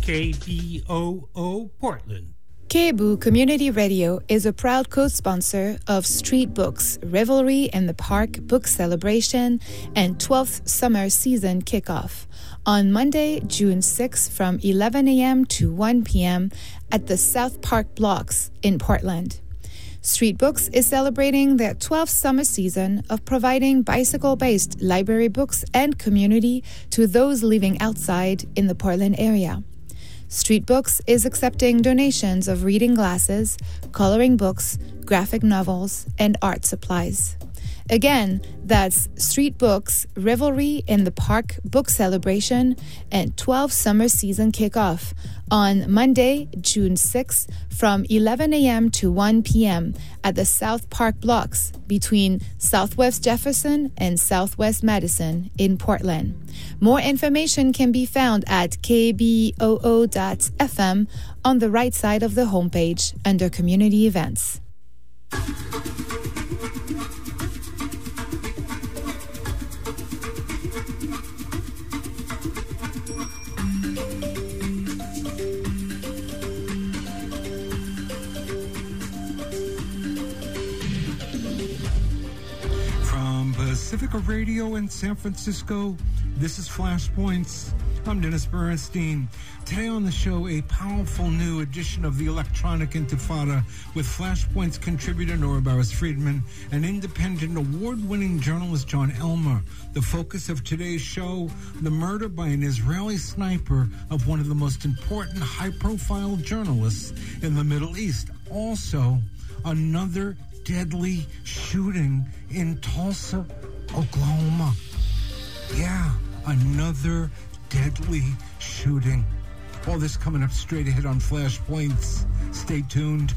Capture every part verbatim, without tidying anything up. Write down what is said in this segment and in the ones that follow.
K B O O Portland. K B O O Community Radio is a proud co-sponsor of Street Books, Revelry in the Park Book Celebration, and twelfth Summer Season Kickoff on Monday, June sixth from eleven a.m. to one p.m. at the South Park Blocks in Portland. Street Books is celebrating their twelfth summer season of providing bicycle-based library books and community to those living outside in the Portland area. Street Books is accepting donations of reading glasses, coloring books, graphic novels, and art supplies. Again, that's Street Books, Revelry in the Park Book Celebration, and twelfth Summer Season Kickoff on Monday, June sixth from eleven a.m. to one p.m. at the South Park Blocks between Southwest Jefferson and Southwest Madison in Portland. More information can be found at k b o o dot f m on the right side of the homepage under Community Events. Pacifica Radio in San Francisco, this is Flashpoints. I'm Dennis Bernstein. Today on the show, a powerful new edition of the Electronic Intifada with Flashpoints contributor Nora Barris-Friedman and independent award-winning journalist John Elmer. The focus of today's show, the murder by an Israeli sniper of one of the most important high-profile journalists in the Middle East. Also, another deadly shooting in Tulsa, Oklahoma. Yeah, another deadly shooting. All this coming up straight ahead on Flashpoints. Stay tuned.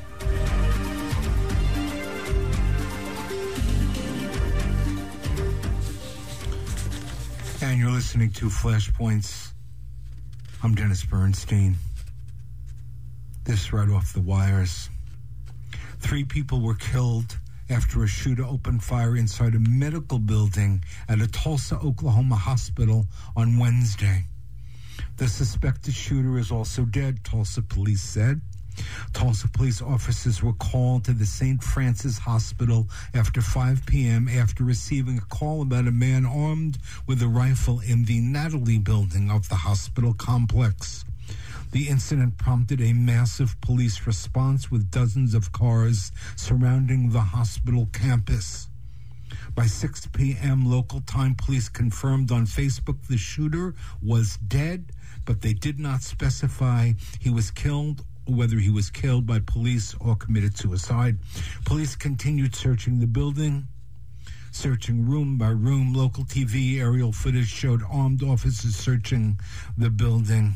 And you're listening to Flashpoints. I'm Dennis Bernstein. This right off the wires. Three people were killed after a shooter opened fire inside a medical building at a Tulsa, Oklahoma hospital on Wednesday. The suspected shooter is also dead, Tulsa police said. Tulsa police officers were called to the Saint Francis Hospital after five p.m. after receiving a call about a man armed with a rifle in the Natalie building of the hospital complex. The incident prompted a massive police response with dozens of cars surrounding the hospital campus. By six p.m. local time, police confirmed on Facebook the shooter was dead, but they did not specify he was killed or whether he was killed by police or committed suicide. Police continued searching the building, searching room by room. Local T V aerial footage showed armed officers searching the building.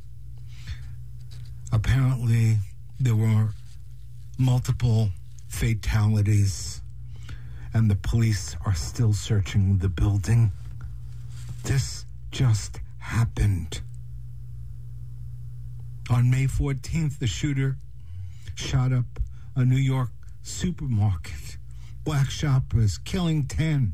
Apparently, there were multiple fatalities, and the police are still searching the building. This just happened. On May fourteenth, the shooter shot up a New York supermarket. Black shoppers, killing ten.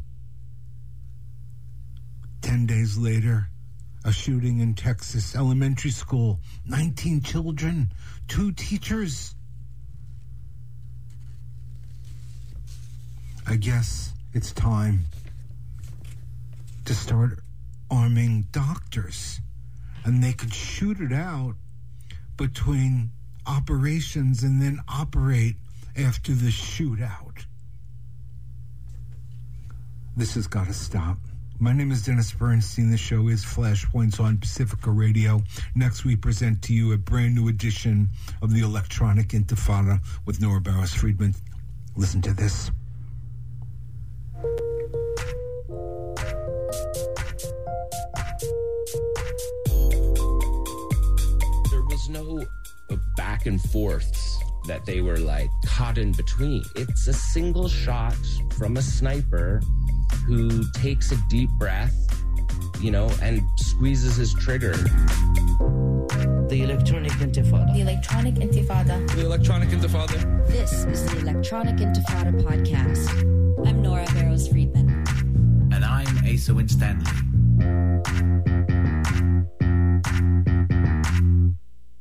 Ten days later, a shooting in Texas elementary school. nineteen children, two teachers. I guess it's time to start arming doctors. And they could shoot it out between operations and then operate after the shootout. This has got to stop. My name is Dennis Bernstein. The show is Flashpoints on Pacifica Radio. Next, we present to you a brand new edition of the Electronic Intifada with Nora Barris-Friedman. Listen to this. There was no back and forths that they were like caught in between. It's a single shot from a sniper who takes a deep breath, you know, and squeezes his trigger. The Electronic Intifada. The Electronic Intifada. The Electronic Intifada. This is the Electronic Intifada podcast. I'm Nora Barris-Friedman. And I'm Asa Winstanley.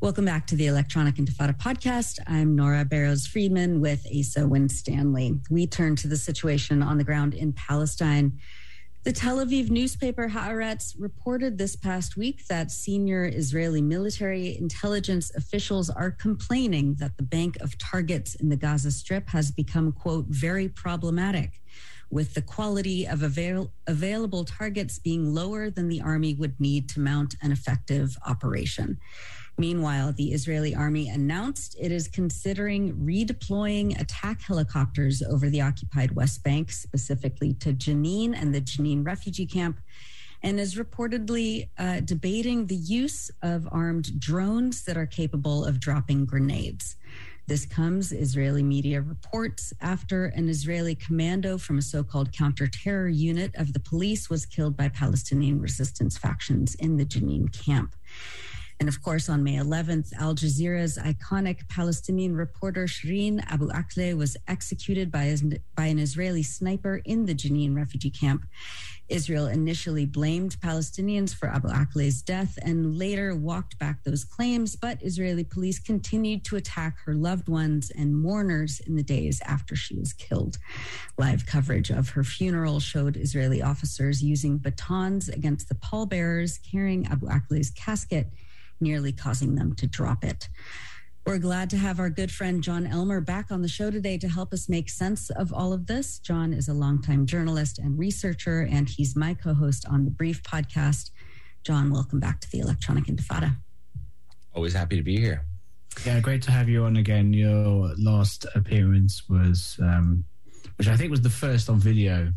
Welcome back to the Electronic Intifada podcast. I'm Nora Barrows-Friedman with Asa Winstanley. We turn to the situation on the ground in Palestine. The Tel Aviv newspaper Haaretz reported this past week that senior Israeli military intelligence officials are complaining that the bank of targets in the Gaza Strip has become, quote, very problematic, with the quality of avail- available targets being lower than the army would need to mount an effective operation. Meanwhile, the Israeli army announced it is considering redeploying attack helicopters over the occupied West Bank, specifically to Jenin and the Jenin refugee camp, and is reportedly uh, debating the use of armed drones that are capable of dropping grenades. This comes, Israeli media reports, after an Israeli commando from a so-called counter-terror unit of the police was killed by Palestinian resistance factions in the Jenin camp. And of course, on May eleventh, Al Jazeera's iconic Palestinian reporter Shireen Abu Akleh was executed by, by an Israeli sniper in the Jenin refugee camp. Israel initially blamed Palestinians for Abu Akleh's death and later walked back those claims, but Israeli police continued to attack her loved ones and mourners in the days after she was killed. Live coverage of her funeral showed Israeli officers using batons against the pallbearers carrying Abu Akleh's casket, nearly causing them to drop it. We're glad to have our good friend John Elmer back on the show today to help us make sense of all of this. John is a longtime journalist and researcher, and he's my co-host on the Brief podcast. John, welcome back to the Electronic Intifada. Always happy to be here. Yeah, great to have you on again. Your last appearance was, um, which I think was the first on video.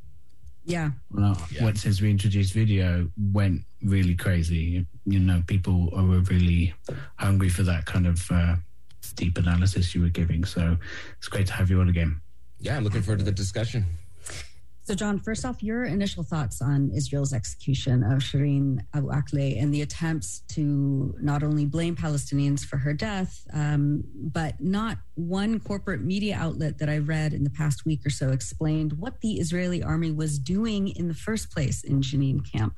Yeah. Well, yeah. What since we introduced video went really crazy. You know, people are really hungry for that kind of uh, deep analysis you were giving. So it's great to have you on again. Yeah, I'm looking forward to the discussion. So, John, first off, your initial thoughts on Israel's execution of Shireen Abu Akleh and the attempts to not only blame Palestinians for her death, um, but not one corporate media outlet that I read in the past week or so explained what the Israeli army was doing in the first place in Jenin camp.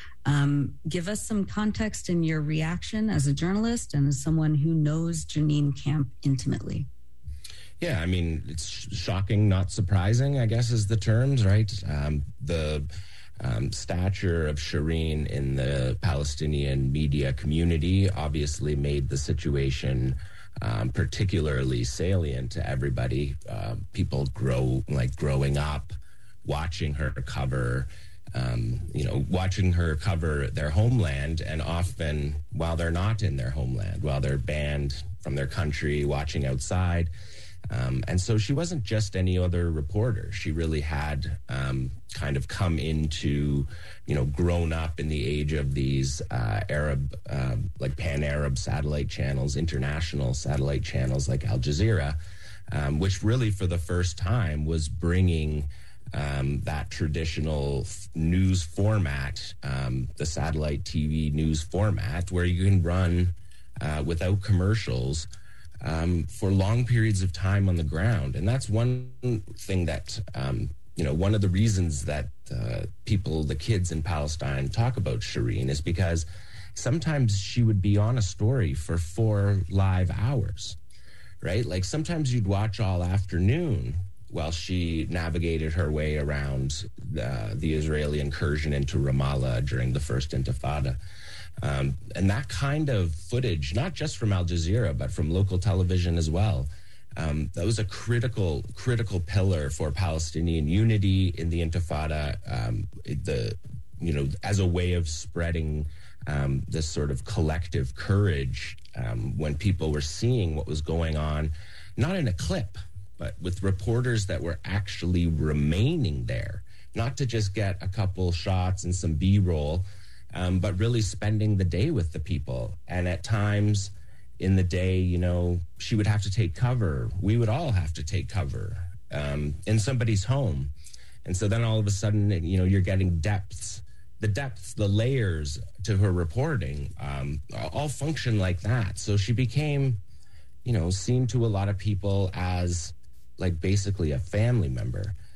Um, give us some context in your reaction as a journalist and as someone who knows Jenin camp intimately. Yeah, I mean, it's shocking, not surprising, I guess is the terms, right? Um, the um, stature of Shireen in the Palestinian media community obviously made the situation um, particularly salient to everybody. Uh, people grow like growing up, watching her cover, um, you know, watching her cover their homeland, and often while they're not in their homeland, while they're banned from their country, watching outside. Um, and so she wasn't just any other reporter. She really had um, kind of come into, you know, grown up in the age of these uh, Arab, uh, like pan-Arab satellite channels, international satellite channels like Al Jazeera, um, which really for the first time was bringing um, that traditional f- news format, um, the satellite T V news format, where you can run uh, without commercials Um, for long periods of time on the ground. And that's one thing that, um, you know, one of the reasons that uh, people, the kids in Palestine talk about Shireen is because sometimes she would be on a story for four live hours, right? Like sometimes you'd watch all afternoon while she navigated her way around uh, the Israeli incursion into Ramallah during the first Intifada. Um, and that kind of footage, not just from Al Jazeera, but from local television as well, um, that was a critical, critical pillar for Palestinian unity in the Intifada, um, the, you know, as a way of spreading um, this sort of collective courage um, when people were seeing what was going on, not in a clip, but with reporters that were actually remaining there, not to just get a couple shots and some B-roll, Um, but really spending the day with the people. And at times in the day, you know, she would have to take cover. We would all have to take cover um, in somebody's home. And so then all of a sudden, you know, you're getting depths, the depths, the layers to her reporting um, all function like that. So she became, you know, seen to a lot of people as like basically a family member.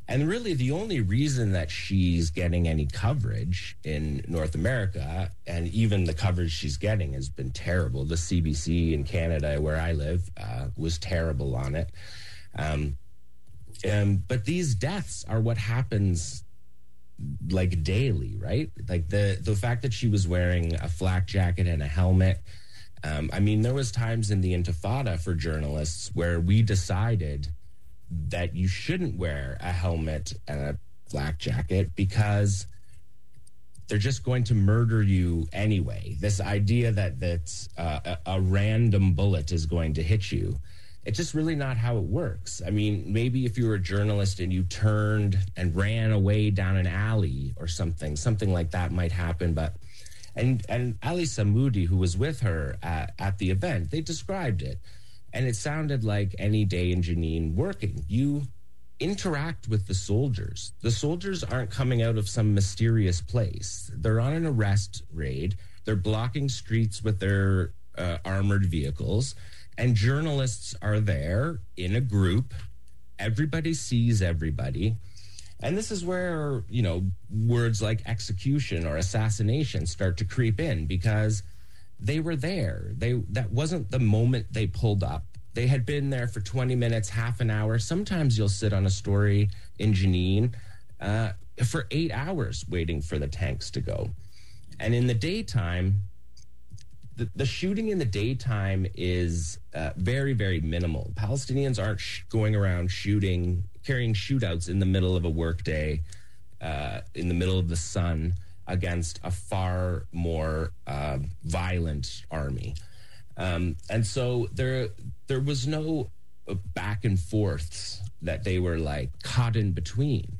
And really, the only reason that she's getting any coverage in North America, and even the coverage she's getting has been terrible. The C B C in Canada, where I live, uh, was terrible on it. Um, um, but these deaths are what happens like daily, right? Like the the fact that she was wearing a flak jacket and a helmet. Um, I mean, there was times in the Intifada for journalists where we decided that you shouldn't wear a helmet and a flak jacket because they're just going to murder you anyway. This idea that that uh, a, a random bullet is going to hit you, it's just really not how it works. I mean, maybe if you were a journalist and you turned and ran away down an alley or something, something like that might happen. But and and Ali Samoudi, who was with her at, at the event, they described it. And it sounded like any day in Jenin working. You interact with the soldiers. The soldiers aren't coming out of some mysterious place. They're on an arrest raid. They're blocking streets with their uh, armored vehicles. And journalists are there in a group. Everybody sees everybody. And this is where, you know, words like execution or assassination start to creep in, because they were there. They that wasn't the moment they pulled up. They had been there for twenty minutes, half an hour. Sometimes you'll sit on a story in Jenin uh, for eight hours waiting for the tanks to go. And in the daytime, the, the shooting in the daytime is uh, very, very minimal. Palestinians aren't sh- going around shooting, carrying shootouts in the middle of a workday, uh, in the middle of the sun, against a far more uh, violent army. Um, and so there there was no back and forths that they were like caught in between.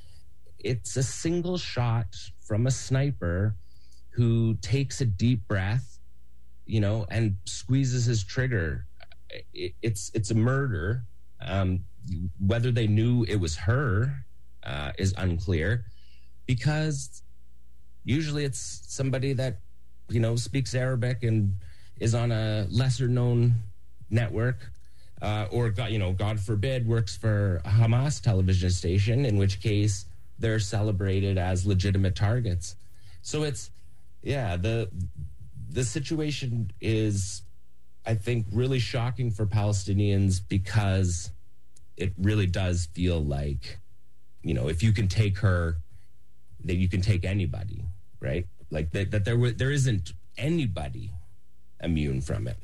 It's a single shot from a sniper who takes a deep breath, you know, and squeezes his trigger. It, it's it's a murder. Um, whether they knew it was her uh, is unclear, because usually it's somebody that, you know, speaks Arabic and is on a lesser known network, uh, or, God, you know, God forbid, works for a Hamas television station, in which case they're celebrated as legitimate targets. So it's, yeah, the the situation is, I think, really shocking for Palestinians, because it really does feel like, you know, if you can take her, that you can take anybody, right? Like that, that there w- there isn't anybody immune from it.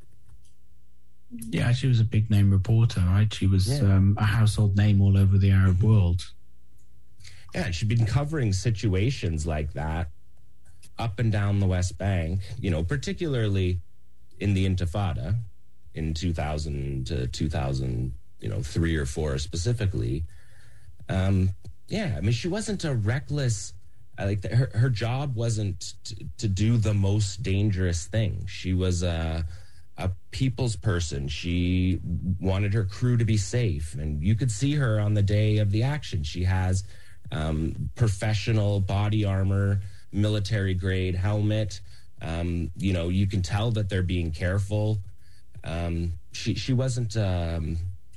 Yeah, she was a big name reporter, right? She was yeah. um, a household name all over the Arab world. Yeah, she'd been covering situations like that up and down the West Bank, you know, particularly in the Intifada in two thousand to two thousand, you know, three or four specifically. Um, yeah, I mean, she wasn't a reckless, uh, like the, her, her job wasn't t- to do the most dangerous thing. She was a, a people's person. She wanted her crew to be safe. And you could see her on the day of the action. She has um, professional body armor, military grade helmet. Um, you know, you can tell that they're being careful. Um, she, she wasn't um,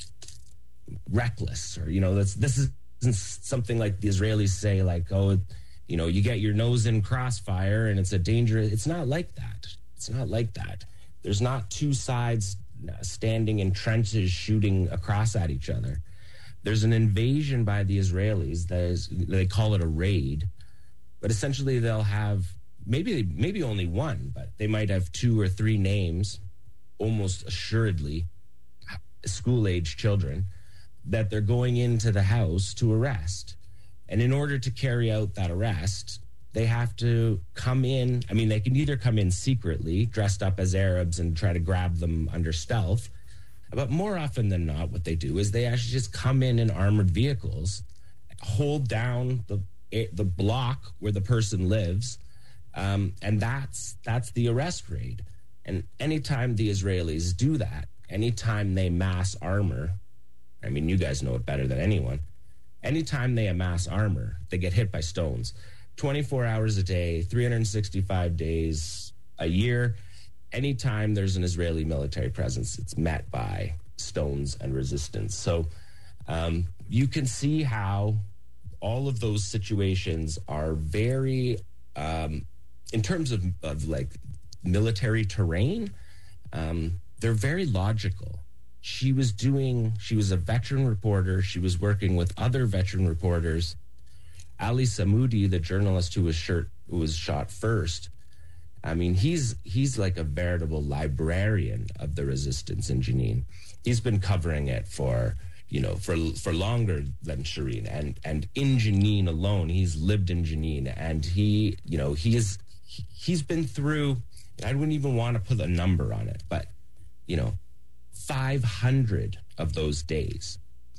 reckless, or, you know, that's, this is, something like the Israelis say, like, oh, you know, you get your nose in crossfire and it's a dangerous. It's not like that. It's not like that. There's not two sides standing in trenches shooting across at each other. There's an invasion by the Israelis. That is, they call it a raid, but essentially they'll have maybe maybe only one, but they might have two or three names, almost assuredly school-age children, that they're going into the house to arrest. And in order to carry out that arrest, they have to come in. I mean, they can either come in secretly, dressed up as Arabs, and try to grab them under stealth. But more often than not, what they do is they actually just come in in armored vehicles, hold down the the block where the person lives, um, and that's that's the arrest raid. And anytime the Israelis do that, anytime they mass armor, I mean, you guys know it better than anyone. Anytime they amass armor, they get hit by stones. twenty-four hours a day, three hundred sixty-five days a year. Anytime there's an Israeli military presence, it's met by stones and resistance. So Um, you can see how all of those situations are very, um, in terms of, of like military terrain, um, they're very logical. She was doing, she was a veteran reporter. She was working with other veteran reporters. Ali Samoudi, the journalist who was, shirt, who was shot first, I mean, he's he's like a veritable librarian of the resistance in Jenin. He's been covering it for, you know, for for longer than Shireen. And and in Jenin alone, he's lived in Jenin, and he, you know, he is he's been through, I wouldn't even want to put a number on it, but, you know, five hundred of those days.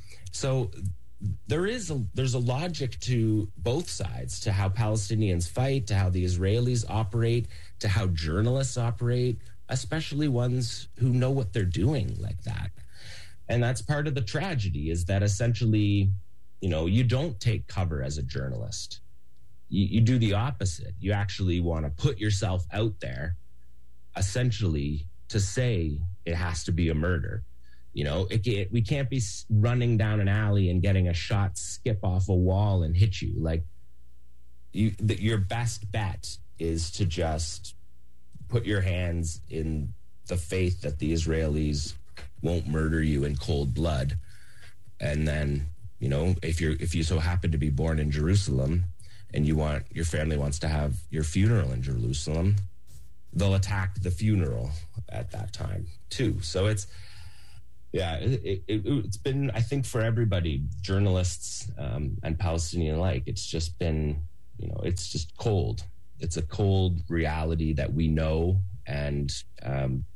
So there is a, there's a logic to both sides, to how Palestinians fight, to how the Israelis operate, to how journalists operate, especially ones who know what they're doing like that. And that's part of the tragedy, is that essentially, you know, you don't take cover as a journalist. You, you do the opposite. You actually want to put yourself out there, essentially, to say it has to be a murder. You know, it, it, we can't be running down an alley and getting a shot skip off a wall and hit you. Like, you, the, your best bet is to just put your hands in the faith that the Israelis won't murder you in cold blood. And then, you know, if you're if you so happen to be born in Jerusalem and you want your family wants to have your funeral in Jerusalem, they'll attack the funeral at that time too. So it's. Yeah, it, it, it's been, I think, for everybody, journalists um, and Palestinian alike, it's just been, you know, it's just cold. It's a cold reality that we know, and um,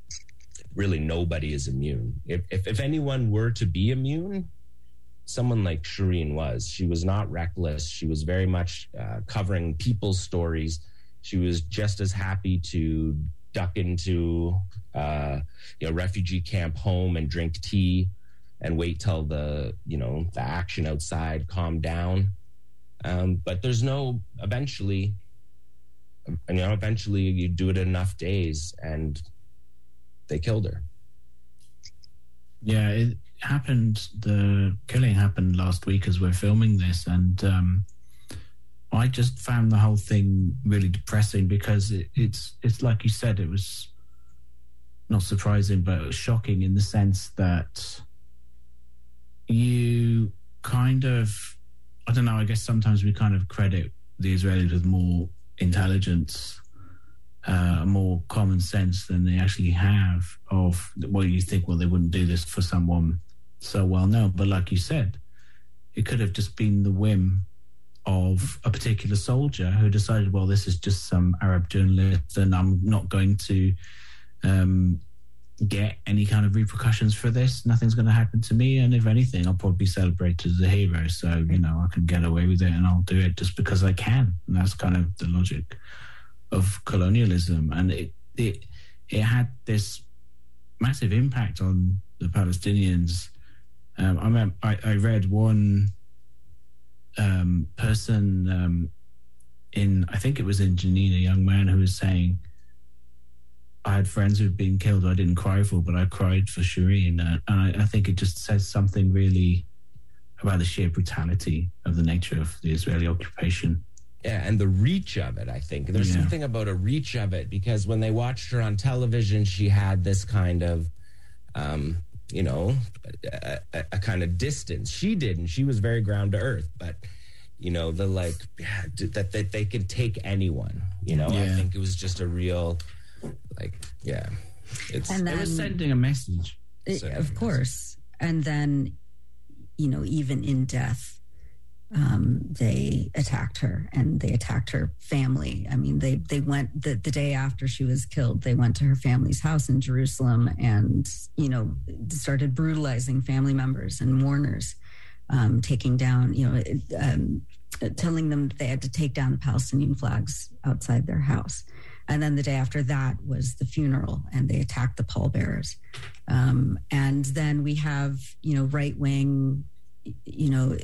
really nobody is immune. If, if, if anyone were to be immune, someone like Shireen was. She was not reckless. She was very much uh, covering people's stories. She was just as happy to duck into uh, you know, refugee camp home and drink tea and wait till the, you know, the action outside calmed down. Um, but there's no, eventually, you know, eventually you do it enough days and they killed her. Yeah, it happened, the killing happened last week as we're filming this, and um, I just found the whole thing really depressing, because it, it's it's like you said, it was not surprising, but it was shocking in the sense that you kind of, I don't know, I guess sometimes we kind of credit the Israelis with more intelligence, uh, more common sense than they actually have of, well, you think, well, they wouldn't do this for someone so well known. But like you said, it could have just been the whim of a particular soldier who decided, well, this is just some Arab journalist and I'm not going to um, get any kind of repercussions for this. Nothing's going to happen to me. And if anything, I'll probably be celebrated as a hero. So, you know, I can get away with it and I'll do it just because I can. And that's kind of the logic of colonialism. And it, it, it had this massive impact on the Palestinians. Um, I, remember, I, I read one Um, person um, in, I think it was in Jenin, a young man who was saying, I had friends who'd been killed I didn't cry for, but I cried for Shireen. Uh, and I, I think it just says something really about the sheer brutality of the nature of the Israeli occupation. Yeah, and the reach of it, I think. There's Yeah. something about a reach of it, because when they watched her on television, she had this kind of, um, you know, a, a, a kind of distance. She didn't. She was very ground to earth. But, you know, the like, yeah, that, that they could take anyone, you know? Yeah. I think it was just a real, like, yeah. It's, And It then, was sending a message. it- Sending of a course. And then, you know, even in death, um, they attacked her and they attacked her family. I mean, they they went the, the day after she was killed, they went to her family's house in Jerusalem and, you know, started brutalizing family members and mourners, um, taking down, you know, um, telling them that they had to take down the Palestinian flags outside their house. And then the day after that was the funeral, and they attacked the pallbearers. Um, and then we have, you know, right-wing, you know,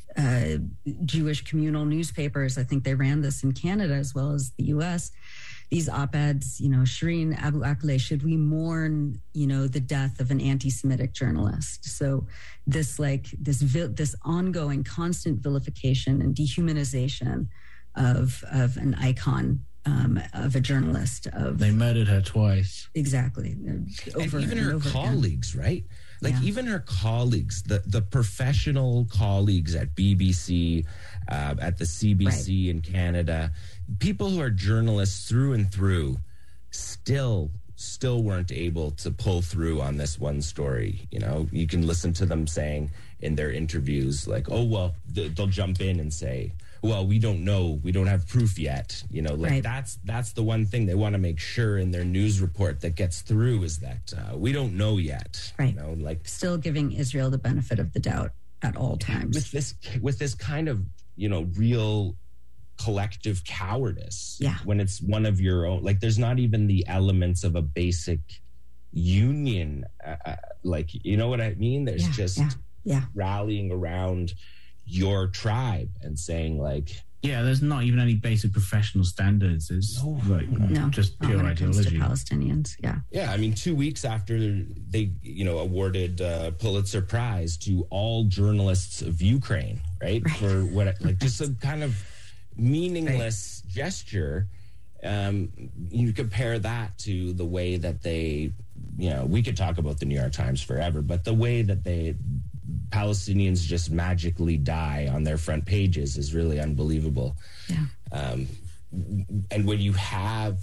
uh, Jewish communal newspapers. I think they ran this in Canada as well as the U S, these op-eds, you know, Shireen Abu Akleh, should we mourn, you know, the death of an anti-Semitic journalist? So this like this vil- this ongoing constant vilification and dehumanization of of an icon, um, of a journalist. Of they murdered her twice. Exactly. Over and even and her over colleagues, again. Right? Like yeah. even her colleagues, the, the professional colleagues at B B C, uh, at the C B C right. in Canada, people who are journalists through and through, still still weren't able to pull through on this one story. You know, you can listen to them saying in their interviews, like, oh, well, they'll jump in and say, well, we don't know, we don't have proof yet. You know, like right. that's that's the one thing they want to make sure in their news report that gets through is that uh, we don't know yet. Right. You know, like still giving Israel the benefit of the doubt at all times. With this, with this kind of, you know, real collective cowardice. Yeah. When it's one of your own, like there's not even the elements of a basic union. Uh, like, you know what I mean? There's yeah, just yeah, yeah. rallying around your tribe and saying like, yeah, there's not even any basic professional standards. It's no, like no, just pure when ideology. It comes to Palestinians, yeah, yeah. I mean, two weeks after they, you know, awarded uh, Pulitzer Prize to all journalists of Ukraine, right, right. for what, like, just a kind of meaningless right. gesture. Um, you compare that to the way that they, you know, we could talk about the New York Times forever, but the way that they. Palestinians just magically die on their front pages is really unbelievable. Yeah. Um, and when you have,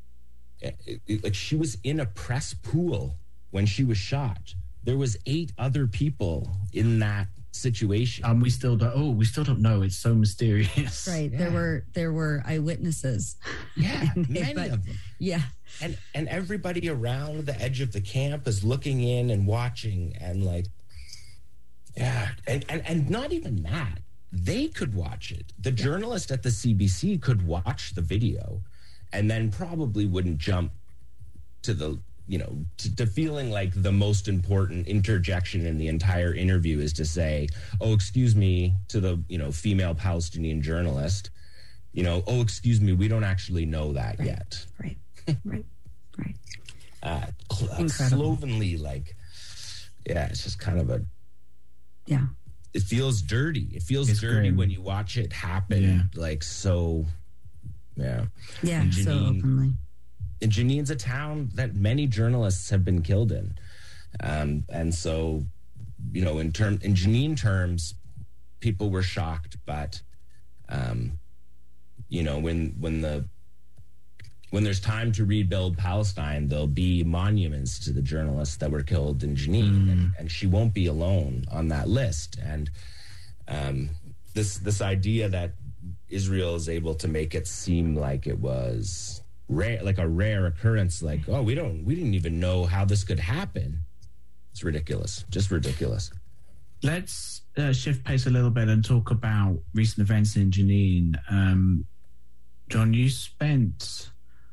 like, she was in a press pool when she was shot. There was eight other people in that situation. Um, we still don't. Oh, we still don't know. It's so mysterious. Right. Yeah. There were there were eyewitnesses. Yeah, they, many but, of them. Yeah. And and everybody around the edge of the camp is looking in and watching and like. Yeah, and, and and not even that. They could watch it. The yeah. journalist at the C B C could watch the video and then probably wouldn't jump to the, you know, to, to feeling like the most important interjection in the entire interview is to say, oh, excuse me, to the, you know, female Palestinian journalist, you know, oh, excuse me, we don't actually know that right. yet. Right, right, right. Uh, slovenly, like, yeah, it's just kind of a, yeah, it feels dirty. It feels it's dirty grim. when you watch it happen. Yeah. Like so, yeah, yeah, Jenin, so openly. And Jenin's a town that many journalists have been killed in, um, and so, you know, in term in Jenin terms, people were shocked. But, um, you know, when when the when there's time to rebuild Palestine, there'll be monuments to the journalists that were killed in Jenin, mm. and, and she won't be alone on that list. And um, this this idea that Israel is able to make it seem like it was rare, like a rare occurrence, like, oh, we don't, we didn't even know how this could happen. It's ridiculous, just ridiculous. Let's uh, shift pace a little bit and talk about recent events in Jenin. Um, John, you spent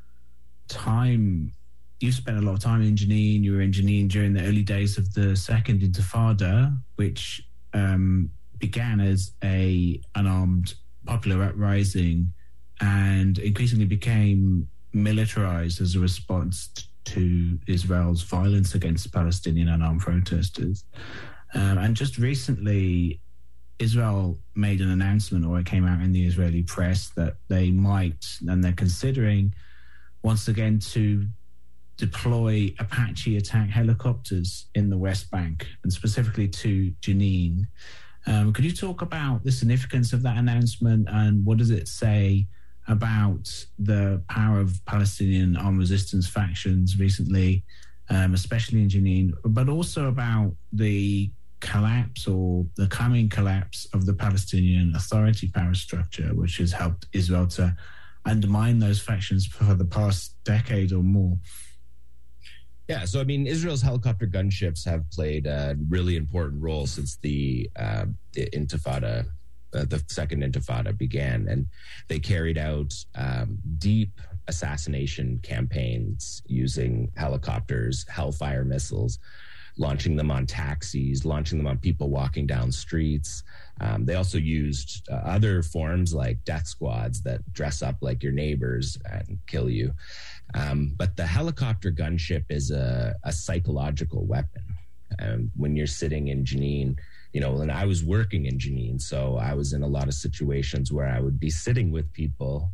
time you spent a lot of time in Jenin. You were in Jenin during the early days of the Second Intifada, which um, began as a unarmed popular uprising and increasingly became militarized as a response to Israel's violence against Palestinian unarmed protesters. Um, and just recently, Israel made an announcement, or it came out in the Israeli press, that they might, and they're considering once again to deploy Apache attack helicopters in the West Bank, and specifically to Jenin. Um, could you talk about the significance of that announcement, and what does it say about the power of Palestinian armed resistance factions recently, um, especially in Jenin, but also about the collapse or the coming collapse of the Palestinian Authority power structure, which has helped Israel to undermine those factions for the past decade or more? Yeah, so I mean, Israel's helicopter gunships have played a really important role since the, uh, the Intifada, uh, the second Intifada began, and they carried out um, deep assassination campaigns using helicopters, Hellfire missiles, launching them on taxis, launching them on people walking down streets. Um, they also used uh, other forms like death squads that dress up like your neighbors and kill you. Um, but the helicopter gunship is a, a psychological weapon. Um, when you're sitting in Jenin, you know, and I was working in Jenin, so I was in a lot of situations where I would be sitting with people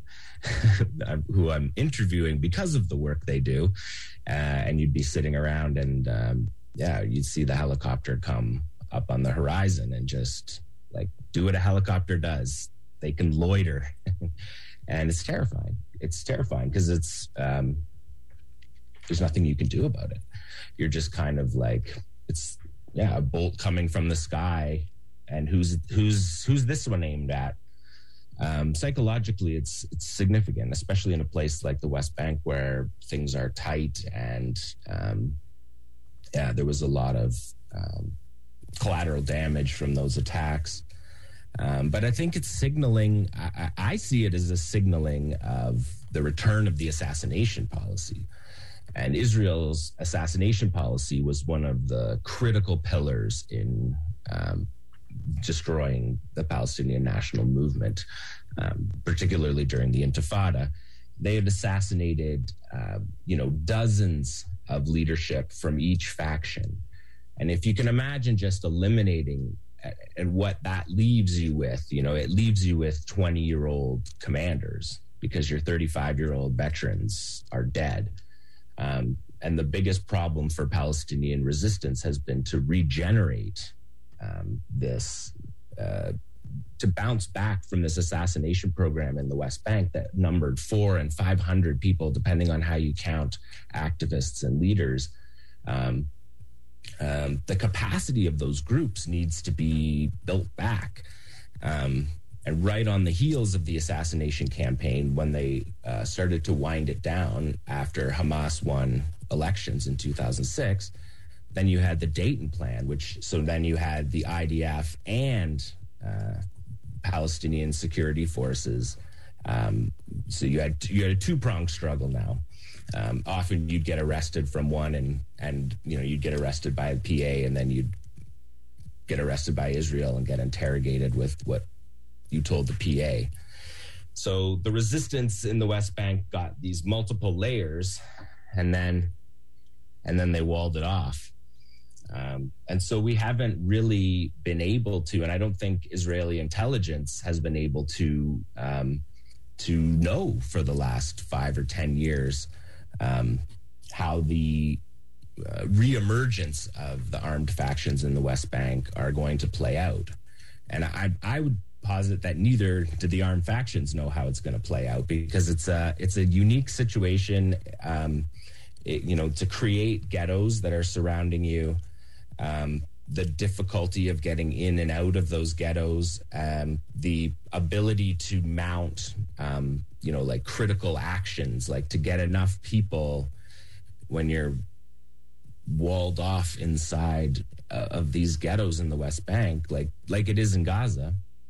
who I'm interviewing because of the work they do, uh, and you'd be sitting around and, um, yeah, you'd see the helicopter come up on the horizon and just like do what a helicopter does. They can loiter, and it's terrifying. It's terrifying because it's um, there's nothing you can do about it. You're just kind of like, it's yeah, a bolt coming from the sky, and who's who's who's this one aimed at? Um, psychologically, it's it's significant, especially in a place like the West Bank where things are tight, and um, yeah, there was a lot of um, collateral damage from those attacks. Um, but I think it's signaling. I, I see it as a signaling of the return of the assassination policy. And Israel's assassination policy was one of the critical pillars in um, destroying the Palestinian national movement, um, particularly during the Intifada. They had assassinated, uh, you know, dozens of leadership from each faction. And if you can imagine just eliminating uh, and what that leaves you with, you know, it leaves you with twenty-year-old commanders because your thirty-five-year-old veterans are dead. Um, and the biggest problem for Palestinian resistance has been to regenerate um, this, uh, to bounce back from this assassination program in the West Bank that numbered four and five hundred people, depending on how you count activists and leaders. Um, um, the capacity of those groups needs to be built back. Um, And right on the heels of the assassination campaign, when they uh, started to wind it down after Hamas won elections in two thousand six, then you had the Dayton Plan, which so then you had the I D F and uh, Palestinian security forces. Um, so you had you had a two-pronged struggle now. Um, often you'd get arrested from one, and and you know you'd get arrested by the P A, and then you'd get arrested by Israel and get interrogated with what you told the P A. So the resistance in the West Bank got these multiple layers, and then and then they walled it off. Um, and so we haven't really been able to, and I don't think Israeli intelligence has been able to um, to know for the last five or ten years um, how the uh, reemergence of the armed factions in the West Bank are going to play out. And I, I would posit that neither do the armed factions know how it's going to play out, because it's a it's a unique situation. Um, it, you know, to create ghettos that are surrounding you, um, the difficulty of getting in and out of those ghettos, um, the ability to mount, um, you know, like critical actions, like to get enough people when you're walled off inside uh, of these ghettos in the West Bank, like like it is in Gaza.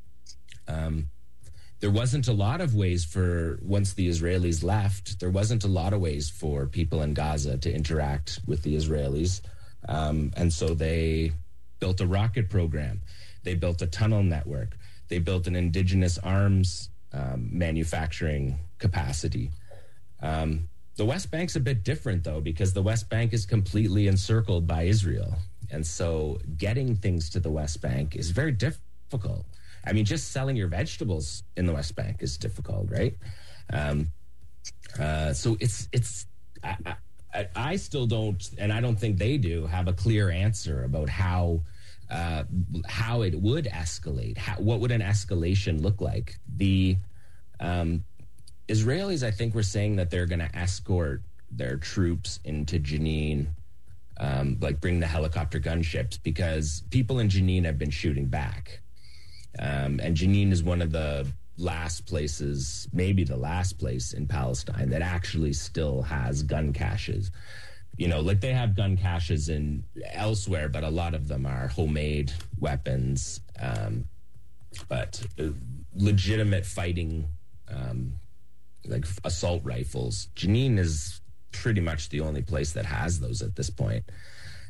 Um, there wasn't a lot of ways for, once the Israelis left, there wasn't a lot of ways for people in Gaza to interact with the Israelis. Um, and so they built a rocket program. They built a tunnel network. They built an indigenous arms um, manufacturing capacity. Um, the West Bank's a bit different, though, because the West Bank is completely encircled by Israel. And so getting things to the West Bank is very difficult. I mean, just selling your vegetables in the West Bank is difficult, right? Um, uh, so it's it's I, I, I still don't, and I don't think they do, have a clear answer about how uh, how it would escalate. How, what would an escalation look like? The um, Israelis, I think, were saying that they're going to escort their troops into Jenin, um, like bring the helicopter gunships, because people in Jenin have been shooting back. Um, and Jenin is one of the last places, maybe the last place in Palestine that actually still has gun caches. You know, like they have gun caches in elsewhere, but a lot of them are homemade weapons, um, but uh, legitimate fighting, um, like assault rifles. Jenin is pretty much the only place that has those at this point.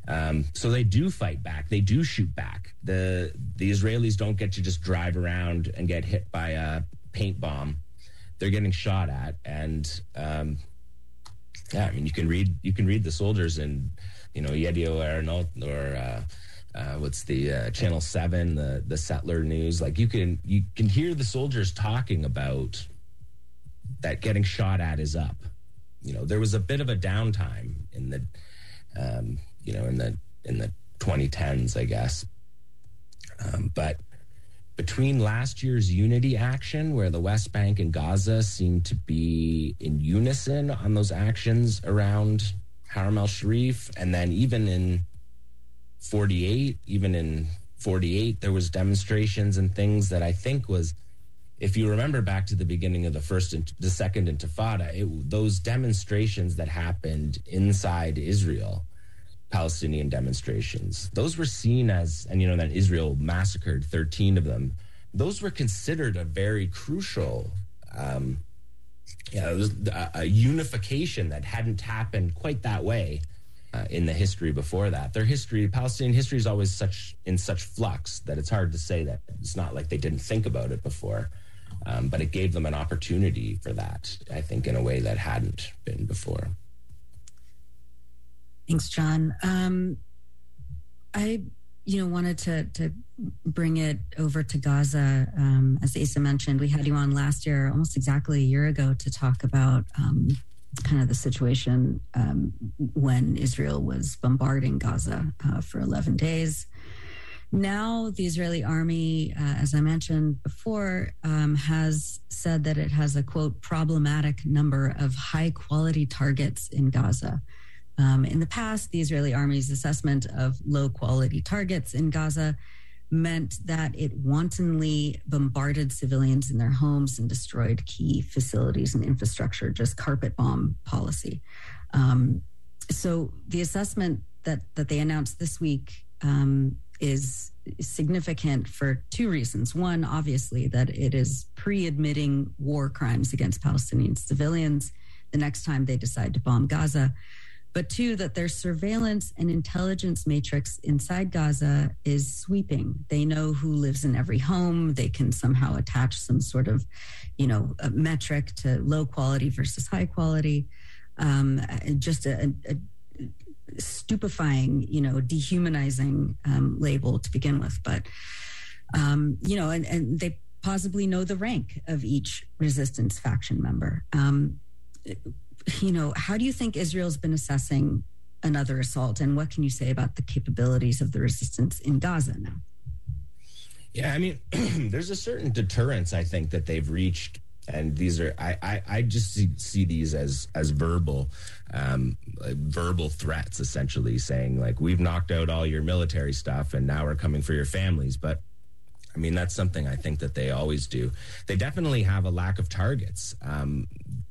Um, so they do fight back. They do shoot back. The the Israelis don't get to just drive around and get hit by a paint bomb. They're getting shot at, and um, yeah, I mean, you can read you can read the soldiers in, you know, Yedio Aeronauts or uh, uh, what's the uh, Channel Seven, the the Settler News. Like you can you can hear the soldiers talking about that getting shot at is up. You know, there was a bit of a downtime in the, um, you know, in the in the twenty tens, I guess. Um, but between last year's unity action, where the West Bank and Gaza seemed to be in unison on those actions around Haram al-Sharif, and then even in forty-eight, even in forty-eight, there was demonstrations and things that I think was, if you remember back to the beginning of the first and the second Intifada, it, those demonstrations that happened inside Israel, Palestinian demonstrations, those were seen as, and you know that Israel massacred thirteen of them, those were considered a very crucial, um, yeah, it was a, a unification that hadn't happened quite that way uh, in the history before that. Their history, Palestinian history, is always such in such flux that it's hard to say that it's not like they didn't think about it before. Um, but it gave them an opportunity for that, I think, in a way that hadn't been before. Thanks, John. Um, I, you know, wanted to to bring it over to Gaza. Um, as Asa mentioned, we had you on last year, almost exactly a year ago, to talk about um, kind of the situation um, when Israel was bombarding Gaza uh, for eleven days. Now, the Israeli army, uh, as I mentioned before, um, has said that it has a, quote, problematic number of high-quality targets in Gaza. Um, in the past, the Israeli army's assessment of low-quality targets in Gaza meant that it wantonly bombarded civilians in their homes and destroyed key facilities and infrastructure, just carpet bomb policy. Um, so the assessment that, that they announced this week um, is significant for two reasons. One, obviously, that it is pre-admitting war crimes against Palestinian civilians the next time they decide to bomb Gaza. But two, that their surveillance and intelligence matrix inside Gaza is sweeping. They know who lives in every home. They can somehow attach some sort of, you know, a metric to low quality versus high quality. Um, just a, a stupefying, you know, dehumanizing um, label to begin with. But, um, you know, and, and they possibly know the rank of each resistance faction member. Um, you know, how do you think Israel's been assessing another assault? And what can you say about the capabilities of the resistance in Gaza now? Yeah, I mean, there's a certain deterrence, I think, that they've reached. And these are, I, I, I just see, see these as as verbal, um, like verbal threats, essentially saying like, we've knocked out all your military stuff and now we're coming for your families. But I mean, that's something I think that they always do. They definitely have a lack of targets. Um,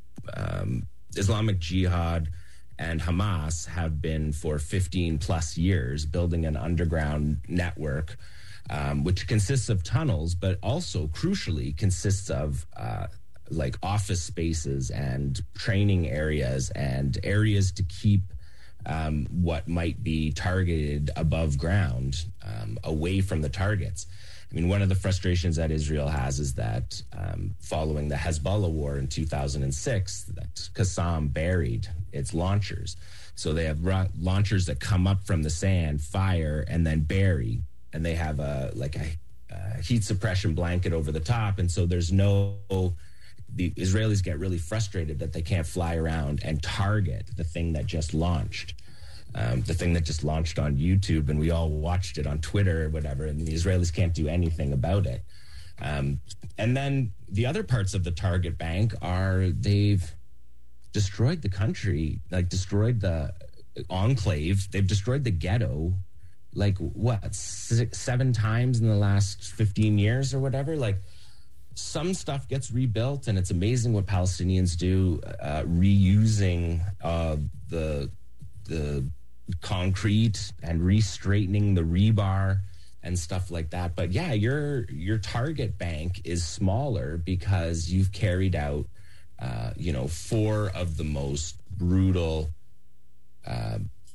um, Islamic Jihad and Hamas have been for fifteen plus years building an underground network, um, which consists of tunnels, but also crucially consists of uh, like office spaces and training areas and areas to keep um, what might be targeted above ground um, away from the targets. I mean, one of the frustrations that Israel has is that um, following the Hezbollah war in two thousand six, that Qassam buried its launchers. So they have ra- launchers that come up from the sand, fire, and then bury. And they have a like a, a heat suppression blanket over the top. And so there's no, the Israelis get really frustrated that they can't fly around and target the thing that just launched. Um, the thing that just launched on YouTube, and we all watched it on Twitter or whatever, and the Israelis can't do anything about it. Um, and then the other parts of the target bank are they've destroyed the country, like destroyed the enclave. They've destroyed the ghetto, like what, six, seven times in the last fifteen years or whatever. Like some stuff gets rebuilt, and it's amazing what Palestinians do, uh, reusing uh, the the concrete and re-straightening the rebar and stuff like that. But yeah, your your target bank is smaller because you've carried out uh, you know, four of the most brutal uh,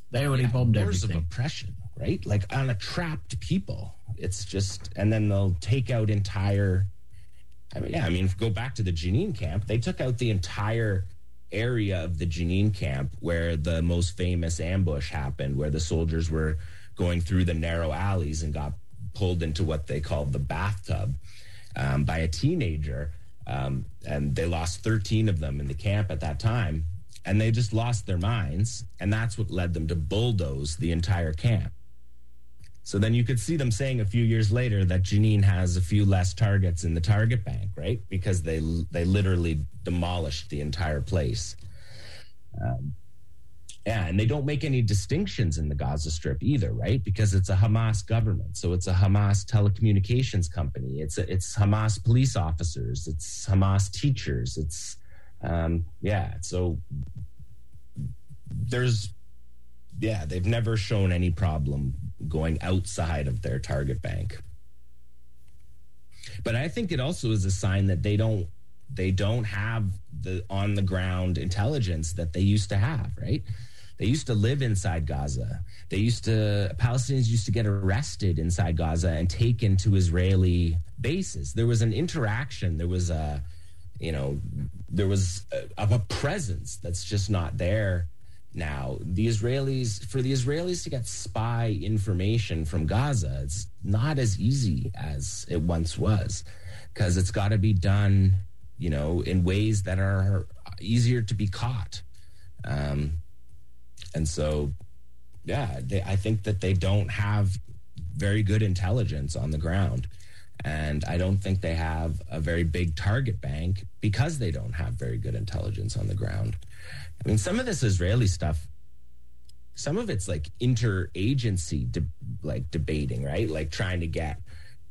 They already yeah, bombed wars everything. of oppression, right? Like on a trapped people. It's just, and then they'll take out entire. I mean, yeah, I mean, go back to the Jenin camp. They took out the entire area of the Jenin camp where the most famous ambush happened, where the soldiers were going through the narrow alleys and got pulled into what they called the bathtub um, by a teenager. Um, and they lost thirteen of them in the camp at that time. And they just lost their minds. And that's what led them to bulldoze the entire camp. So then you could see them saying a few years later that Jenin has a few less targets in the target bank, right? Because they they literally demolished the entire place. Um, yeah, and they don't make any distinctions in the Gaza Strip either, right? Because it's a Hamas government. So it's a Hamas telecommunications company. It's a, it's Hamas police officers. It's Hamas teachers. It's, um, yeah, so there's, yeah, they've never shown any problem going outside of their target bank. But I think it also is a sign that they don't they don't have the on the ground intelligence that they used to have, right? They used to live inside Gaza. They used to Palestinians used to get arrested inside Gaza and taken to Israeli bases. There was an interaction, there was a you know, there was a, of a presence that's just not there now. The Israelis, for the Israelis to get spy information from Gaza, it's not as easy as it once was, because it's got to be done, you know, in ways that are easier to be caught. Um, and so, yeah, they, I think that they don't have very good intelligence on the ground. And I don't think they have a very big target bank because they don't have very good intelligence on the ground. I mean, some of this Israeli stuff, some of it's like interagency, de- like debating, right? Like trying to get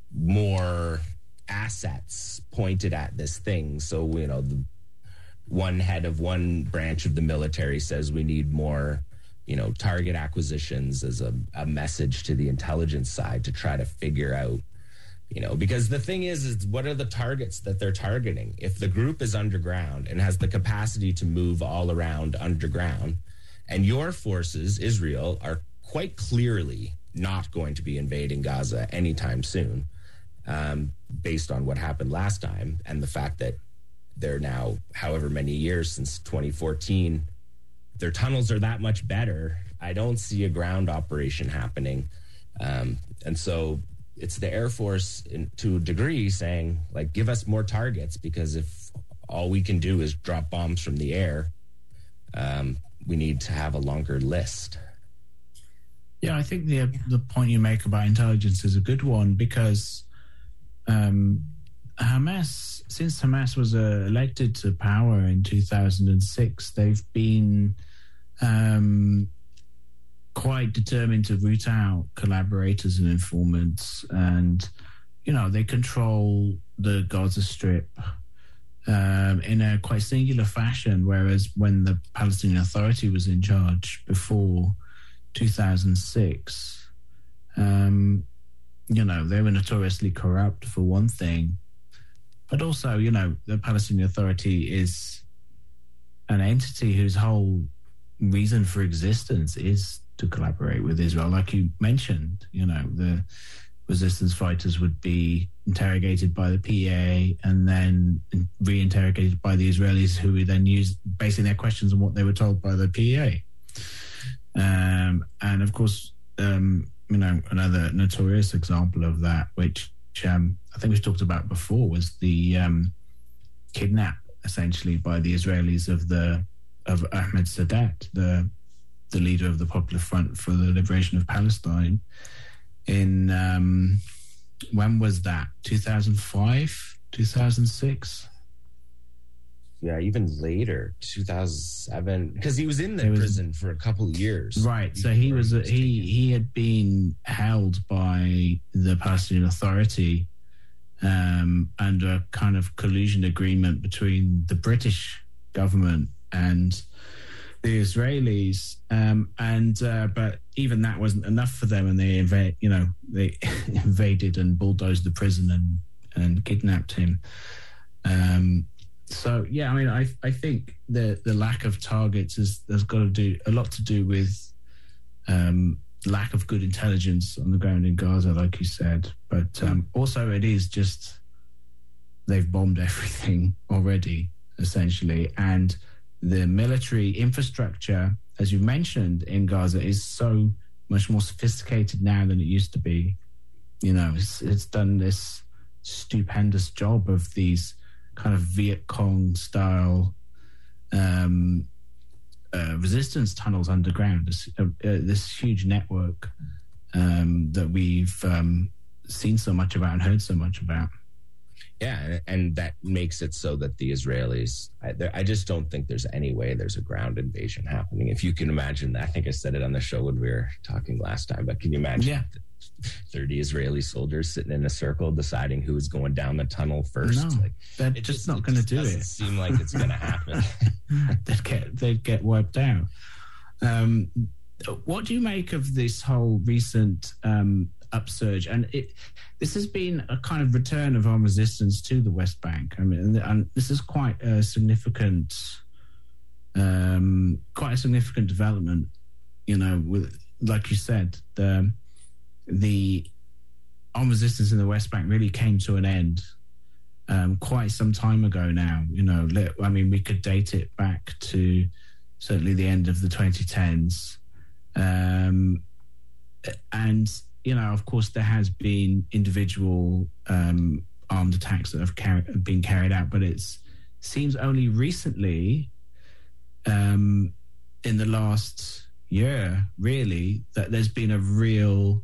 more assets pointed at this thing. So, you know, the one head of one branch of the military says we need more, you know, target acquisitions as a, a message to the intelligence side to try to figure out, you know, because the thing is, is what are the targets that they're targeting? If the group is underground and has the capacity to move all around underground, and your forces, Israel, are quite clearly not going to be invading Gaza anytime soon, um, based on what happened last time and the fact that they're now, however many years since twenty fourteen, their tunnels are that much better. I don't see a ground operation happening. Um, and so it's the Air Force in, to a degree saying, like, give us more targets, because if all we can do is drop bombs from the air, um, we need to have a longer list. Yeah, I think the the point you make about intelligence is a good one, because um, Hamas, since Hamas was uh, elected to power in two thousand six, they've been um, quite determined to root out collaborators and informants, and you know, they control the Gaza Strip um, in a quite singular fashion, whereas when the Palestinian Authority was in charge before two thousand six, um, you know, they were notoriously corrupt, for one thing, but also, you know, the Palestinian Authority is an entity whose whole reason for existence is to collaborate with Israel. Like you mentioned, you know, the resistance fighters would be interrogated by the P A and then re-interrogated by the Israelis, who would then use basing their questions on what they were told by the P A. Um, and of course, um, you know, another notorious example of that, which um, I think we've talked about before, was the um, kidnap, essentially, by the Israelis of the of Ahmed Sadat, the the leader of the Popular Front for the Liberation of Palestine. In um, when was that? two thousand five, two thousand six. Yeah, even later, two thousand seven, because he was in the was, prison for a couple of years. Right, so he was, a, he he had been held by the Palestinian Authority um, under a kind of collusion agreement between the British government and the Israelis, um, and uh, but even that wasn't enough for them, and they invade, you know, they invaded and bulldozed the prison and and kidnapped him. Um, So yeah, I mean, I I think the the lack of targets is has got to do a lot to do with um, lack of good intelligence on the ground in Gaza, like you said. But um, also it is just they've bombed everything already, essentially. And the military infrastructure, as you mentioned, in Gaza is so much more sophisticated now than it used to be. You know, it's, it's done this stupendous job of these kind of Viet Cong style um, uh, resistance tunnels underground. This, uh, uh, this huge network um, that we've um, seen so much about and heard so much about. Yeah, and that makes it so that the Israelis, I, I just don't think there's any way there's a ground invasion happening. If you can imagine that, I think I said it on the show when we were talking last time, but can you imagine yeah. thirty Israeli soldiers sitting in a circle deciding who is going down the tunnel first? No, like, they're just, just not going to do it. It doesn't seem like it's going to happen. they'd, get, they'd get wiped out. Um, what do you make of this whole recent um, upsurge? And it, this has been a kind of return of armed resistance to the West Bank. I mean, and, and this is quite a significant, um, quite a significant development. You know, with like you said, the the armed resistance in the West Bank really came to an end um, quite some time ago now. You know, I mean, we could date it back to certainly the end of the twenty tens, um, and. You know, of course, there has been individual um, armed attacks that have, car- have been carried out, but it seems only recently, um, in the last year, really, that there's been a real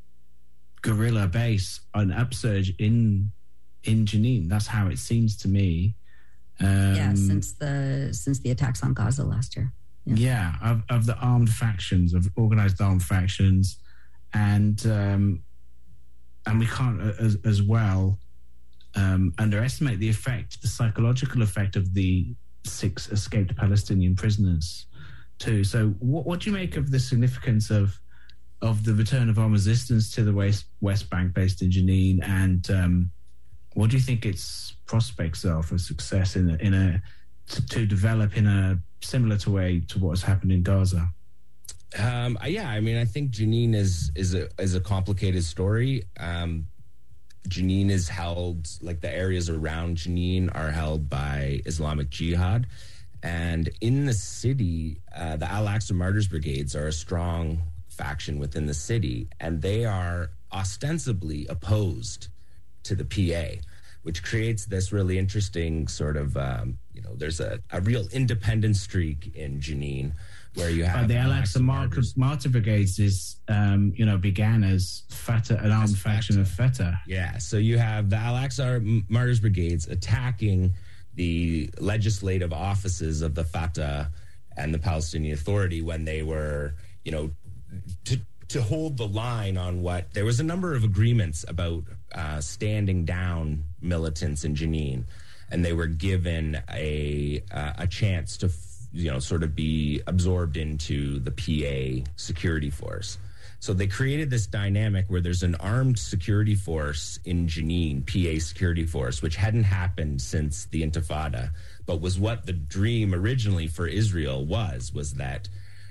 guerrilla base, an upsurge in in Jenin. That's how it seems to me. Um, yeah, since the since the attacks on Gaza last year. Yeah, yeah of, of the armed factions, of organized armed factions. And um, and we can't uh, as, as well um, underestimate the effect, the psychological effect of the six escaped Palestinian prisoners too. So, what, what do you make of the significance of of the return of armed resistance to the West West Bank, based in Jenin, and um, what do you think its prospects are for success in a, in a to, to develop in a similar to way to what has happened in Gaza? Um, yeah, I mean, I think Jenin is is a is a complicated story. Um, Jenin is held, like the areas around Jenin are held by Islamic Jihad, and in the city, uh, the Al-Aqsa Martyrs Brigades are a strong faction within the city, and they are ostensibly opposed to the P A, which creates this really interesting sort of, um, you know, there's a, a real independent streak in Jenin. Where you have uh, the Al-Aqsa Martyr, Martyr Brigades is, um, you know, began as Fatah, an armed faction of Fatah. Yeah, so you have the Al-Aqsa Martyrs Brigades attacking the legislative offices of the Fatah and the Palestinian Authority when they were, you know, to to hold the line on what there was a number of agreements about uh, standing down militants in Jenin, and they were given a uh, a chance to. you know, sort of be absorbed into the P A security force. So they created this dynamic where there's an armed security force in Jenin, P A security force, which hadn't happened since the Intifada, but was what the dream originally for Israel was, was that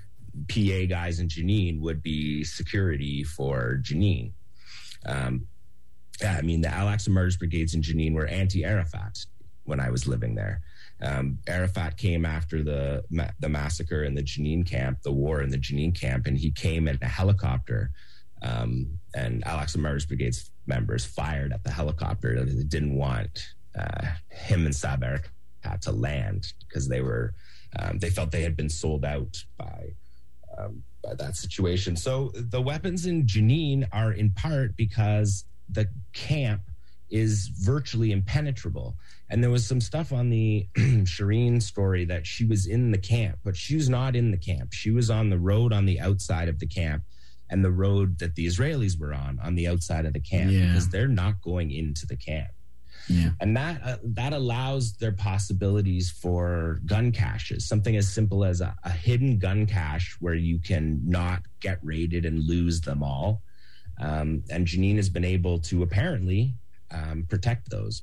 P A guys in Jenin would be security for Jenin. Um, yeah, I mean, the Al-Aqsa Martyrs Brigades in Jenin were anti-Arafat when I was living there. Um, Arafat came after the ma- the massacre in the Jenin camp, the war in the Jenin camp, and he came in a helicopter. Um, and Al-Aqsa Martyrs Brigade's members fired at the helicopter. They didn't want uh, him and Saeb Erekat to land because they were um, they felt they had been sold out by um, by that situation. So the weapons in Jenin are in part because the camp is virtually impenetrable. And there was some stuff on the Shireen story that she was in the camp, but she was not in the camp. She was on the road on the outside of the camp, and the road that the Israelis were on, on the outside of the camp, yeah. because they're not going into the camp. Yeah. And that uh, that allows their possibilities for gun caches, something as simple as a, a hidden gun cache where you can not get raided and lose them all. Um, and Jenin has been able to apparently um, protect those.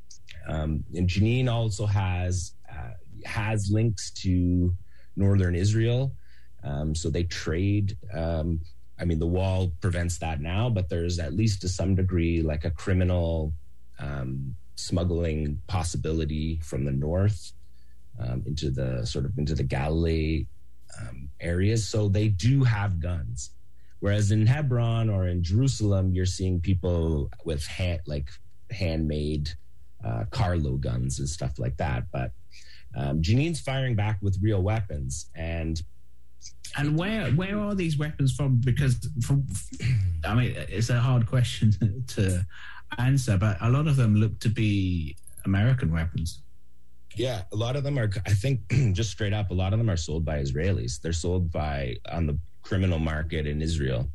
Um, and Jenin also has uh, has links to northern Israel. Um, so they trade. Um, I mean, the wall prevents that now, but there's at least to some degree like a criminal um, smuggling possibility from the north um, into the sort of into the Galilee um, areas. So they do have guns. Whereas in Hebron or in Jerusalem, you're seeing people with hand, like handmade uh, Carlo guns and stuff like that. But um, Jenin's firing back with real weapons. And and where where are these weapons from? Because, from, I mean, it's a hard question to answer, but a lot of them look to be American weapons. Yeah, a lot of them are, I think, just straight up, a lot of them are sold by Israelis. They're sold by on the criminal market in Israel.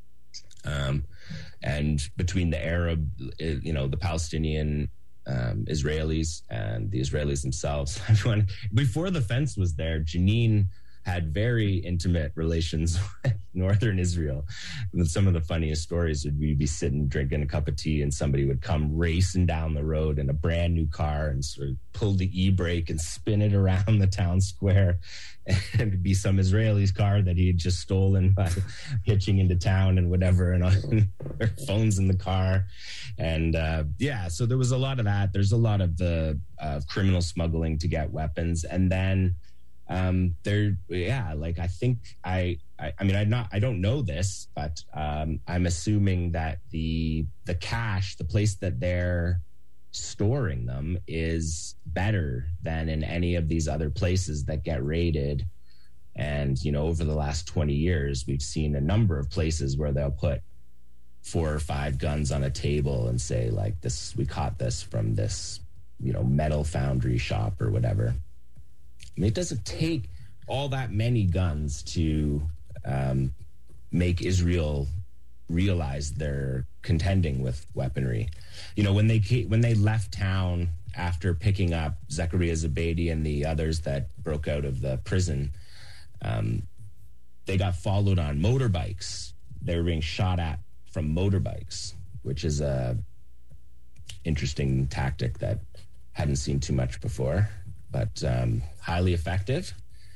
Um, and between the Arab, you know, the Palestinian um, Israelis and the Israelis themselves. Everyone, before the fence was there, Jenin had very intimate relations with northern Israel. And some of the funniest stories would we'd be sitting drinking a cup of tea and somebody would come racing down the road in a brand new car and sort of pull the e-brake and spin it around the town square. And it'd be some Israeli's car that he had just stolen by hitching into town and whatever, and on their phones in the car. And uh, yeah, so there was a lot of that. There's a lot of the uh, criminal smuggling to get weapons. And then Um, there, yeah, like I think I, I, I mean, I not, I don't know this, but um, I'm assuming that the the cache, the place that they're storing them, is better than in any of these other places that get raided. And you know, over the last twenty years, we've seen a number of places where they'll put four or five guns on a table and say, like, this, we caught this from this, you know, metal foundry shop or whatever. I mean, it doesn't take all that many guns to um, make Israel realize they're contending with weaponry. You know, when they when they left town after picking up Zechariah Zabadi and the others that broke out of the prison, um, they got followed on motorbikes. They were being shot at from motorbikes, which is a interesting tactic that hadn't seen too much before. But um, highly effective.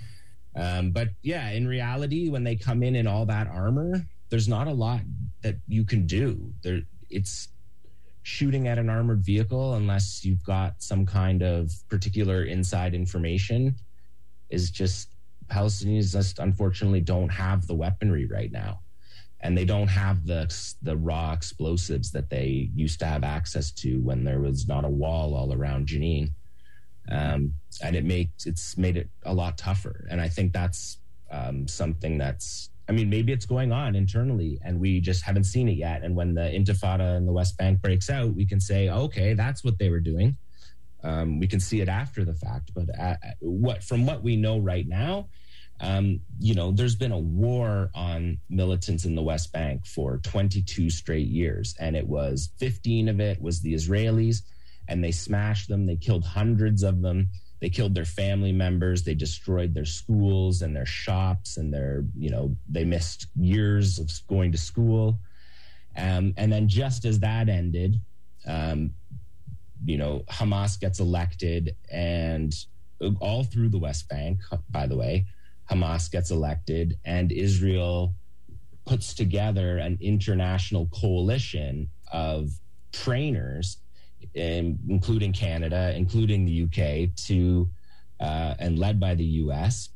Um, but yeah, in reality, when they come in in all that armor, there's not a lot that you can do. There, it's shooting at an armored vehicle, unless you've got some kind of particular inside information, is just, Palestinians just unfortunately don't have the weaponry right now. And they don't have the the raw explosives that they used to have access to when there was not a wall all around Jenin. Um, and it makes it's made it a lot tougher. And I think that's um, something that's, I mean, maybe it's going on internally and we just haven't seen it yet. And when the Intifada in the West Bank breaks out, we can say, okay, that's what they were doing. Um, we can see it after the fact. But uh, what from what we know right now, um, you know, there's been a war on militants in the West Bank for twenty-two straight years. And it was fifteen of it was the Israelis. And they smashed them. They killed hundreds of them. They killed their family members. They destroyed their schools and their shops, and their, you know, they missed years of going to school. Um, and then just as that ended, um, you know, Hamas gets elected, and all through the West Bank, by the way, Hamas gets elected, and Israel puts together an international coalition of trainers, In, including Canada, including the U K, to uh, and led by the U S,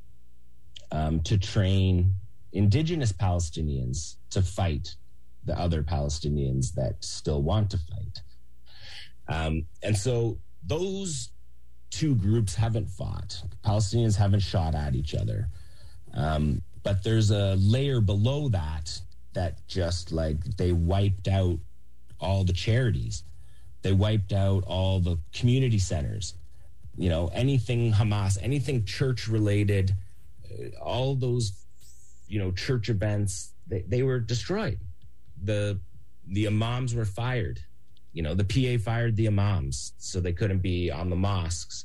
um, to train indigenous Palestinians to fight the other Palestinians that still want to fight. Um, and so those two groups haven't fought. Palestinians haven't shot at each other. Um, but there's a layer below that that just like they wiped out all the charities. They wiped out all the community centers, you know, anything Hamas, anything church related, uh, all those, you know, church events, they, they were destroyed. The, the imams were fired, you know, the P A fired the imams so they couldn't be on the mosques.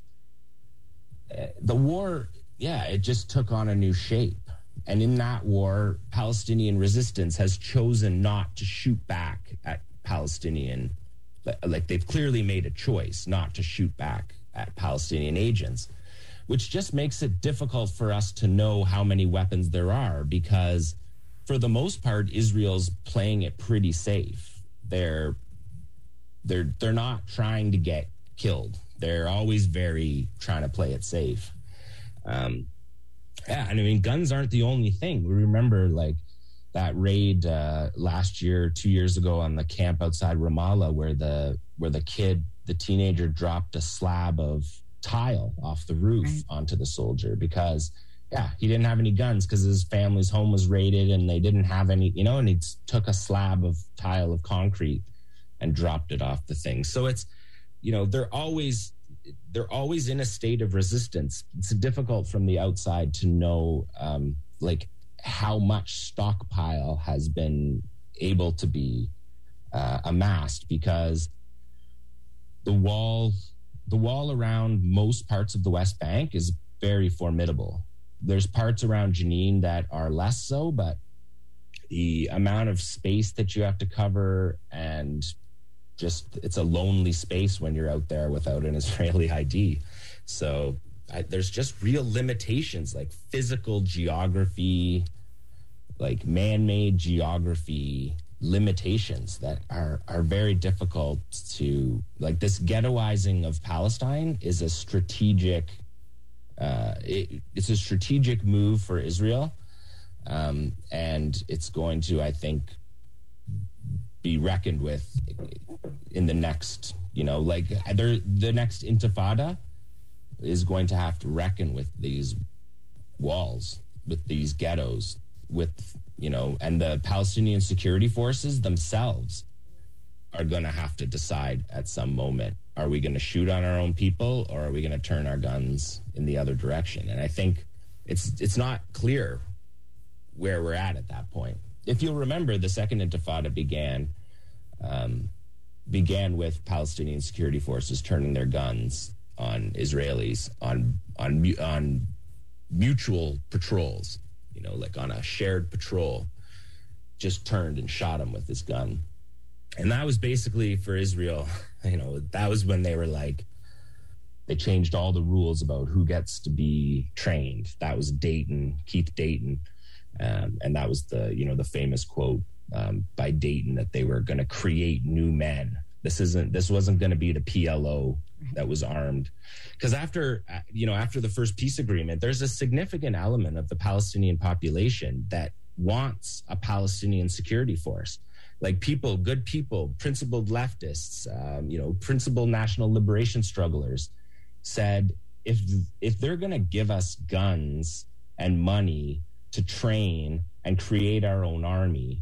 Uh, the war, yeah, it just took on a new shape. And in that war, Palestinian resistance has chosen not to shoot back at Palestinian. Like they've clearly made a choice not to shoot back at Palestinian agents. which just makes it difficult for us to know how many weapons there are, because for the most part, Israel's playing it pretty safe. They're they're they're not trying to get killed. They're always very trying to play it safe. Um, yeah, and I mean, guns aren't the only thing. We remember like that raid uh, last year, two years ago, on the camp outside Ramallah, where the where the kid, the teenager, dropped a slab of tile off the roof right. onto the soldier because, yeah, he didn't have any guns because his family's home was raided and they didn't have any, you know, and he took a slab of tile of concrete and dropped it off the thing. So it's, you know, they're always they're always in a state of resistance. It's difficult from the outside to know, um, like, how much stockpile has been able to be uh, amassed, because the wall, the wall around most parts of the West Bank is very formidable. There's parts around Jenin that are less so, but the amount of space that you have to cover, and just, it's a lonely space when you're out there without an Israeli I D. So I, there's just real limitations, like physical geography, like man-made geography limitations that are are very difficult to, like, this ghettoizing of Palestine is a strategic uh it, it's a strategic move for Israel, um and it's going to, I think, be reckoned with in the next, you know, like there, the next intifada is going to have to reckon with these walls, with these ghettos, with, you know, and the Palestinian security forces themselves are going to have to decide at some moment, are we going to shoot on our own people, or are we going to turn our guns in the other direction? And I think it's it's not clear where we're at at that point. If you'll remember, the second intifada began um, began with Palestinian security forces turning their guns on Israelis on on on mutual patrols. You know, like on a shared patrol, just turned and shot him with this gun. And that was basically for Israel, you know, that was when they were like, they changed all the rules about who gets to be trained. That was Dayton, Keith Dayton. Um, and that was the, you know, the famous quote um, by Dayton, that they were going to create new men. This isn't, this wasn't going to be the P L O that was armed. Because after, you know, after the first peace agreement, there's a significant element of the Palestinian population that wants a Palestinian security force. Like people, good people, principled leftists, um, you know, principled national liberation strugglers said, if if they're going to give us guns and money to train and create our own army,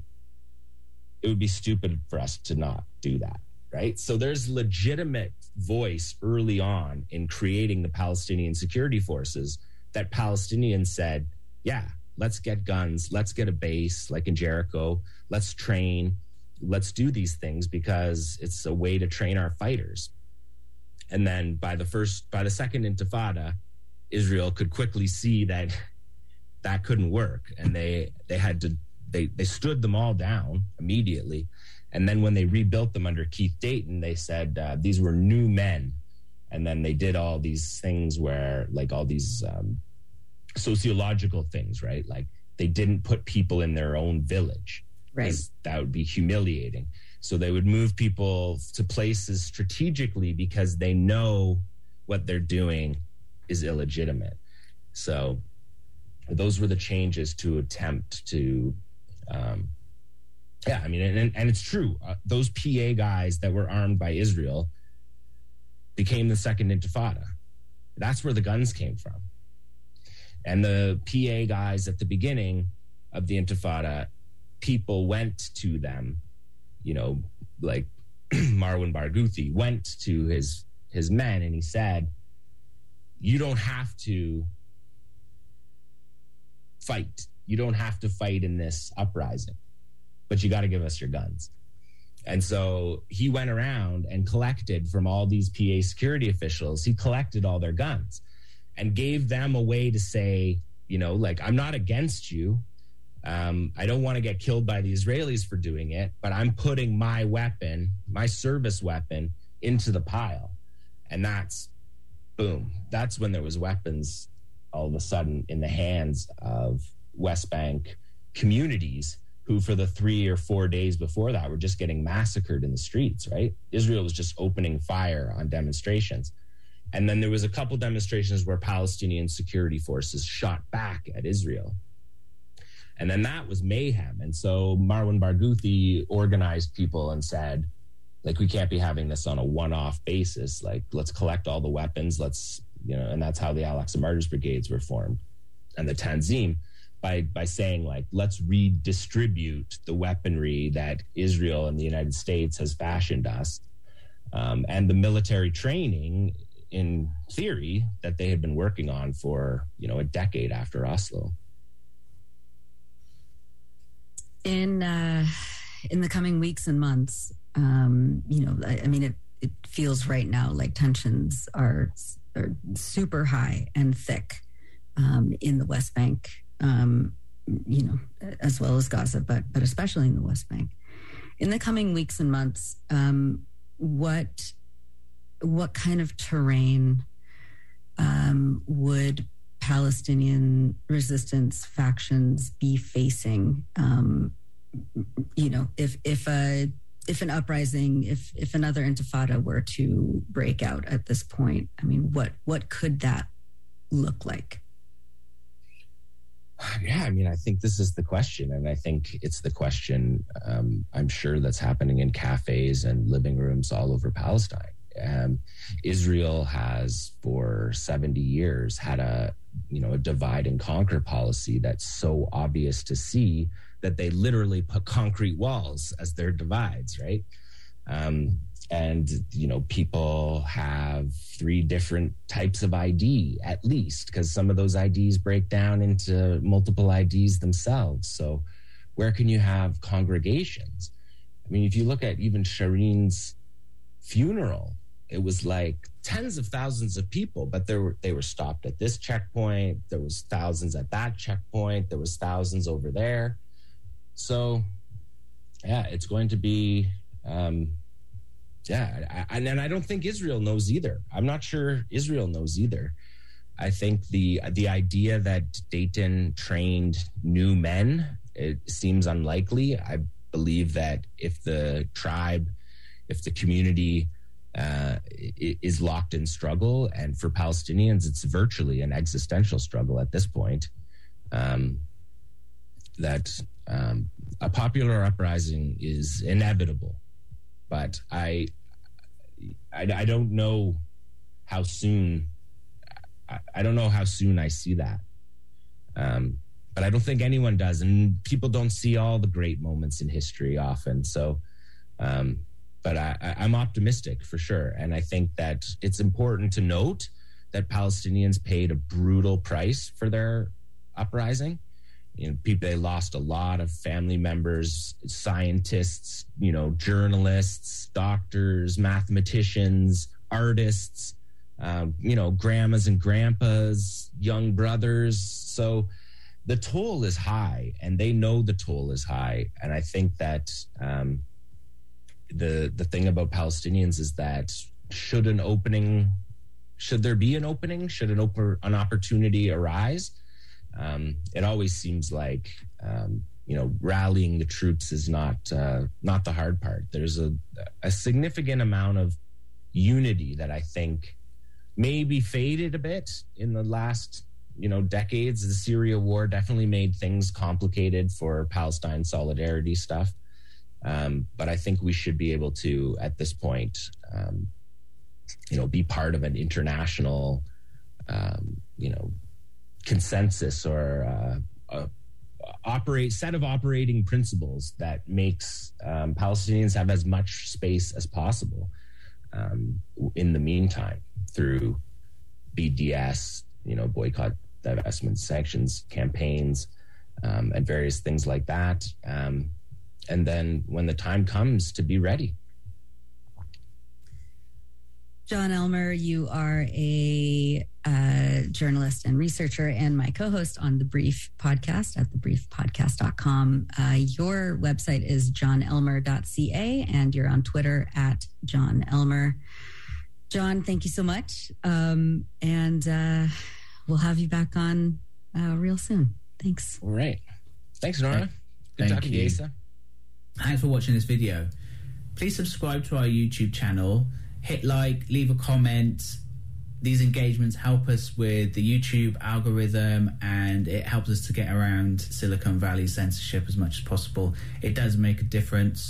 it would be stupid for us to not do that. Right. So there's legitimate voice early on in creating the Palestinian security forces that Palestinians said, yeah, let's get guns. Let's get a base like in Jericho. Let's train. Let's do these things because it's a way to train our fighters. And then by the first, by the second intifada, Israel could quickly see that that couldn't work. And they, they had to, they, they stood them all down immediately. And then when they rebuilt them under Keith Dayton, they said uh, these were new men. And then they did all these things where, like, all these um, sociological things, right? Like, they didn't put people in their own village. Right. That would be humiliating. So they would move people to places strategically because they know what they're doing is illegitimate. So those were the changes to attempt to... Um, Yeah, I mean, and, and it's true. Uh, those P A guys that were armed by Israel became the second intifada. That's where the guns came from. And the P A guys at the beginning of the intifada, people went to them, you know, like Marwan Barghouti went to his his men and he said, you don't have to fight. You don't have to fight in this uprising, but you got to give us your guns. And so he went around and collected from all these P A security officials, he collected all their guns and gave them a way to say, you know, like, I'm not against you. Um, I don't want to get killed by the Israelis for doing it, but I'm putting my weapon, my service weapon, into the pile. And that's boom, that's when there was weapons all of a sudden in the hands of West Bank communities who for the three or four days before that were just getting massacred in the streets, right? Israel was just opening fire on demonstrations. And then there was a couple demonstrations where Palestinian security forces shot back at Israel. And then that was mayhem. And so Marwan Barghouti organized people and said, like, we can't be having this on a one-off basis. Like, let's collect all the weapons. Let's, you know, and that's how the Al-Aqsa Martyrs Brigades were formed. And the Tanzim, by by saying, like, let's redistribute the weaponry that Israel and the United States has fashioned us, um, and the military training, in theory, that they had been working on for, you know, a decade after Oslo. In uh, in the coming weeks and months, um, you know, I, I mean, it, it feels right now like tensions are, are super high and thick um, in the West Bank, um, you know, as well as Gaza, but but especially in the West Bank. In the coming weeks and months, um, what what kind of terrain um, would Palestinian resistance factions be facing? Um, you know, if if a if an uprising, if if another intifada were to break out at this point, I mean, what what could that look like? Yeah, I mean, I think this is the question, and I think it's the question um, I'm sure that's happening in cafes and living rooms all over Palestine. Um, Israel has for seventy years had a, you know, a divide and conquer policy that's so obvious to see that they literally put concrete walls as their divides, right? Um, and, you know, people have three different types of I D at least, because some of those I Ds break down into multiple I Ds themselves. So where can you have congregations? I mean, if you look at even Shireen's funeral, it was like tens of thousands of people, but there were they were stopped at this checkpoint. There was thousands at that checkpoint. There was thousands over there. So, yeah, it's going to be, um, yeah, I, and I don't think Israel knows either. I'm not sure Israel knows either. I think the the idea that Dayton trained new men, it seems unlikely. I believe that if the tribe, if the community uh, is locked in struggle, and for Palestinians, it's virtually an existential struggle at this point, um, that um, a popular uprising is inevitable. But I, I, I don't know how soon, I, I don't know how soon I see that. Um, but I don't think anyone does. And people don't see all the great moments in history often. So, um, but I, I, I'm optimistic for sure. And I think that it's important to note that Palestinians paid a brutal price for their uprising. You know, people, they lost a lot of family members, scientists, you know, journalists, doctors, mathematicians, artists, um, you know, grandmas and grandpas, young brothers. So the toll is high, and they know the toll is high. And I think that um, the the thing about Palestinians is that should an opening, should there be an opening, should an open an opportunity arise, Um, it always seems like, um, you know, rallying the troops is not uh, not the hard part. There's a, a significant amount of unity that I think maybe faded a bit in the last, you know, decades. The Syria war definitely made things complicated for Palestine solidarity stuff. Um, but I think we should be able to, at this point, um, you know, be part of an international, um, you know, consensus or uh, uh, operate set of operating principles that makes um, Palestinians have as much space as possible um, in the meantime through B D S, you know, boycott, divestment, sanctions, campaigns, um, and various things like that. Um, and then when the time comes, to be ready. John Elmer, you are a uh, journalist and researcher and my co-host on The Brief podcast at the brief podcast dot com. Uh, your website is john elmer dot c a, and you're on Twitter at John Elmer. John, thank you so much. Um, and uh, we'll have you back on uh, real soon. Thanks. All right. Thanks, Nora. Good Thank talking to you. you, Asa. Thanks for watching this video. Please subscribe to our YouTube channel, hit like, leave a comment. These engagements help us with the YouTube algorithm, and it helps us to get around Silicon Valley censorship as much as possible. It does make a difference.